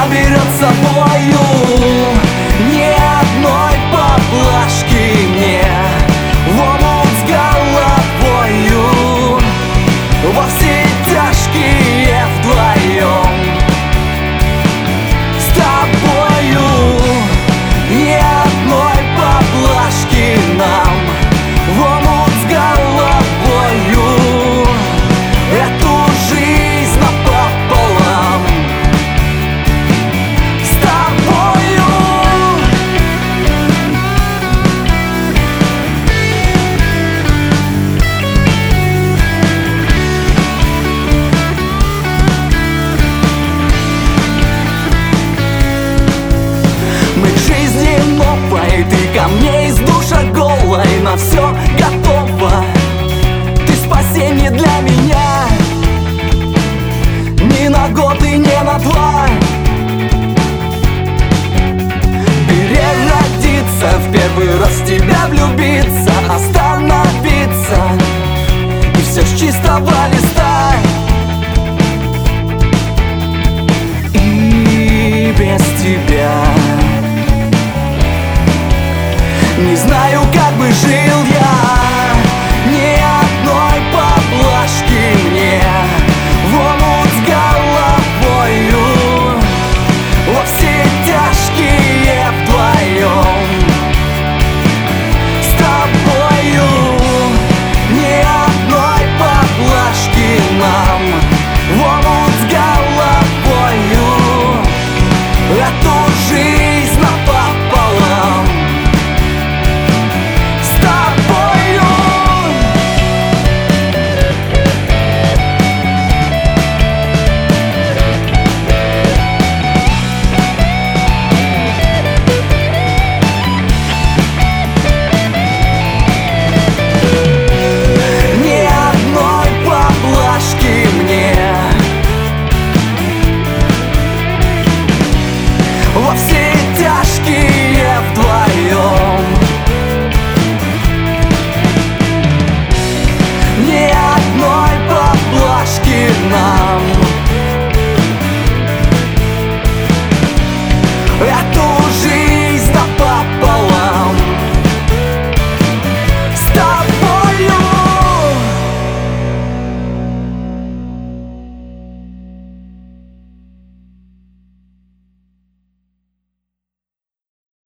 заберет с собою ни одной поблажки мне в омут с головою, во все тяжкие вдвоем с тобою. Ни одной поблажки нам в омут с головою, эту жизнь напополам с тобою. Мы к жизни новой, ты ко мне из душа голой, на все готова. Ты спасение для меня, ни на год и не на два. Переродиться, в первый раз в тебя влюбиться,